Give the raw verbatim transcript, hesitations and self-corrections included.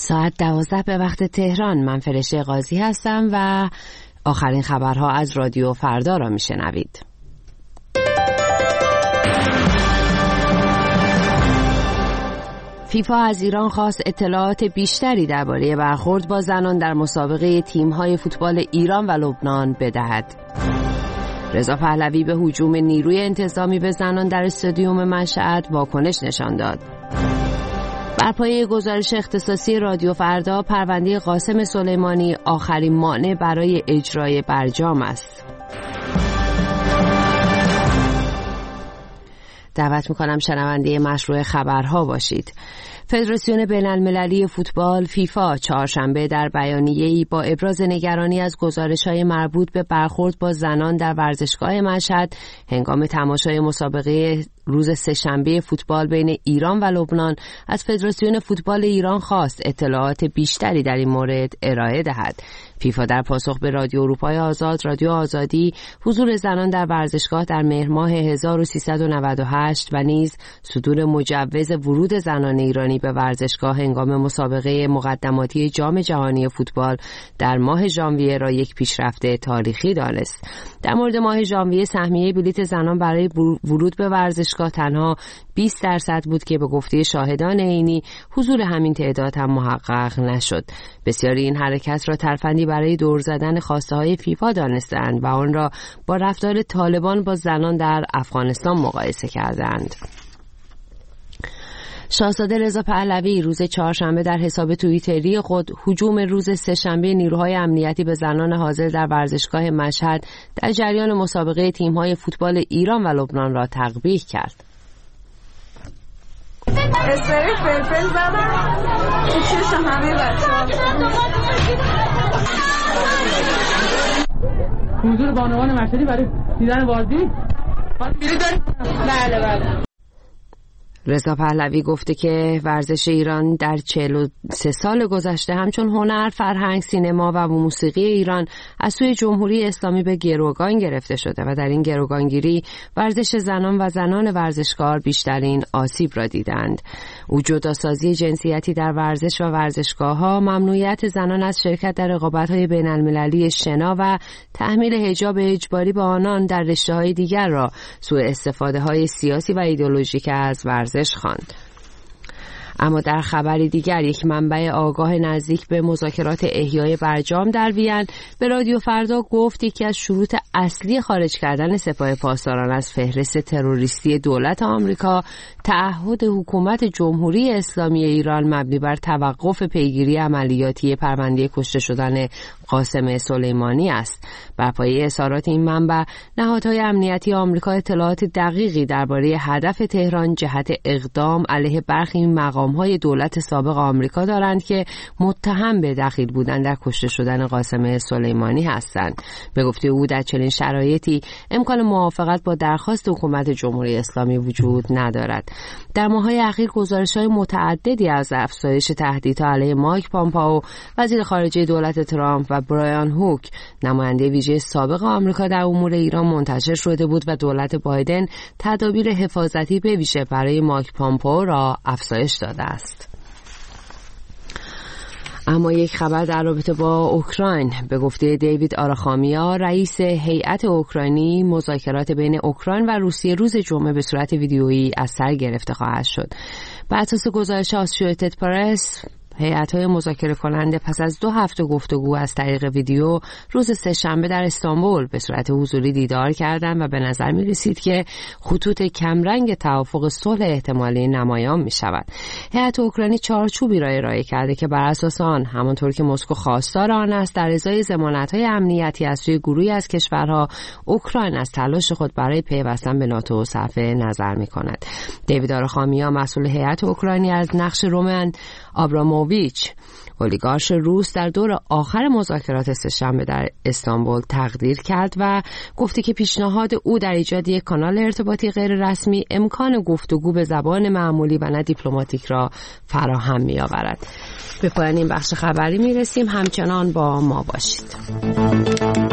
ساعت دوازده به وقت تهران. من فرشته قاضی هستم و آخرین خبرها از رادیو فردا را میشنوید. فیفا از ایران خواست اطلاعات بیشتری درباره برخورد با زنان در مسابقه تیم‌های فوتبال ایران و لبنان بدهد. رضا پهلوی به هجوم نیروی انتظامی به زنان در استادیوم مشهد واکنش نشان داد. بر پایه گزارش اختصاصی رادیو فردا، پرونده قاسم سلیمانی آخرین مانع برای اجرای برجام است. دعوت میکنم شنونده مشروع خبرها باشید. فدراسیون بین‌المللی فوتبال فیفا چهارشنبه در بیانیه‌ای با ابراز نگرانی از گزارش‌های مربوط به برخورد با زنان در ورزشگاه مشهد هنگام تماشای مسابقه روز سه‌شنبه فوتبال بین ایران و لبنان از فدراسیون فوتبال ایران خواست اطلاعات بیشتری در این مورد ارائه دهد. فیفا در پاسخ به رادیو اروپای آزاد، رادیو آزادی، حضور زنان در ورزشگاه در مهر ماه هزار و سیصد و نود و هشت و نیز صدور مجوز ورود زنان ایرانی به ورزشگاه هنگام مسابقه مقدماتی جام جهانی فوتبال در ماه ژانویه را یک پیشرفت تاریخی دانست. در مورد ماه ژانویه سهمیه بلیت زنان برای ورود به ورزشگاه تنها بیست درصد بود که به گفته شاهدان عینی حضور همین تعداد هم محقق نشد. بسیاری این حرکت را ترفندی برای دور زدن خواسته های فیفا دانستند و آن را با رفتار طالبان با زنان در افغانستان مقایسه کردند. شاهزاده رضا پهلوی روز چهارشنبه در حساب توییتری خود هجوم روز سه‌شنبه نیروهای امنیتی به زنان حاضر در ورزشگاه مشهد در جریان مسابقه تیم‌های فوتبال ایران و لبنان را تقبیح کرد. اسپری فلفل زدن چش همه بچه‌ها. حضور بانوان مشهدی برای دیدن بازی میری داریم؟ بله بله. رضا پهلوی گفته که ورزش ایران در چهل و سه سال گذشته همچون هنر، فرهنگ، سینما و موسیقی ایران از سوی جمهوری اسلامی به گروگان گرفته شده و در این گروگانگیری ورزش زنان و زنان ورزشکار بیشترین آسیب را دیدند. او جداسازی جنسیتی در ورزش و ورزشگاه‌ها، ممنوعیت زنان از شرکت در رقابت‌های بین‌المللی شنا و تحمیل حجاب اجباری به آنان در رشته‌های دیگر را سوء استفاده‌های سیاسی و ایدئولوژیک از ورزش خواند. اما در خبری دیگر، یک منبع آگاه نزدیک به مذاکرات احیای برجام در وین به رادیو فردا گفت یکی از شروط اصلی خارج کردن سپاه پاسداران از فهرست تروریستی دولت آمریکا تعهد حکومت جمهوری اسلامی ایران مبنی بر توقف پیگیری عملیاتی پرونده کشته شدن قاسم سلیمانی است. بر پایه اظهارات این منبع، نهادهای امنیتی آمریکا اطلاعات دقیقی درباره هدف تهران جهت اقدام علیه برخی مقام‌های دولت سابق آمریکا دارند که متهم به دخیل بودن در کشته شدن قاسم سلیمانی هستند. به گفته او در چنین شرایطی امکان موافقت با درخواست حکومت جمهوری اسلامی وجود ندارد. در ماه‌های اخیر گزارش‌های متعددی از افزایش تهدیدها علیه مایک پامپائو، وزیر خارجه دولت ترامپ، و برایان هوک، نماینده ویژه سابق آمریکا در امور ایران منتشر شده بود و دولت بایدن تدابیر حفاظتی به ویژه برای مایک پامپائو را افزایش داده است. اما یک خبر در رابطه با اوکراین. به گفته دیوید آراخامیا، رئیس هیئت اوکراینی، مذاکرات بین اوکراین و روسیه روز جمعه به صورت ویدیویی از سر گرفته خواهد شد. بر اساس گزارش آسوشیتد پرس، هیئت‌های مذاکره کننده پس از دو هفته گفتگو از طریق ویدیو روز سه‌شنبه در استانبول به صورت حضوری دیدار کردند و به نظر می‌رسید که خطوط کمرنگ توافق صلح احتمالی نمایان می‌شود. هیئت اوکراینی چارچوبی را ارائه کرده که بر اساس آن، همانطور که مسکو خواستار آن است، در ازای ضمانت‌های امنیتی از سوی گروهی از کشورها، اوکراین از تلاش خود برای پیوستن به ناتو صرف نظر می‌کند. دیوید آراخامیا، مسئول هیئت اوکراینی، از نقش رومن آبراموویچ، اولیگارش روس، در دور آخر مذاکرات سه‌شنبه در استانبول تقدیر کرد و گفته که پیشنهاد او در ایجاد یک کانال ارتباطی غیر رسمی امکان گفتگو به زبان معمولی و نه دیپلماتیک را فراهم می‌آورد. به پایان این بخش خبری می‌رسیم. همچنان با ما باشید.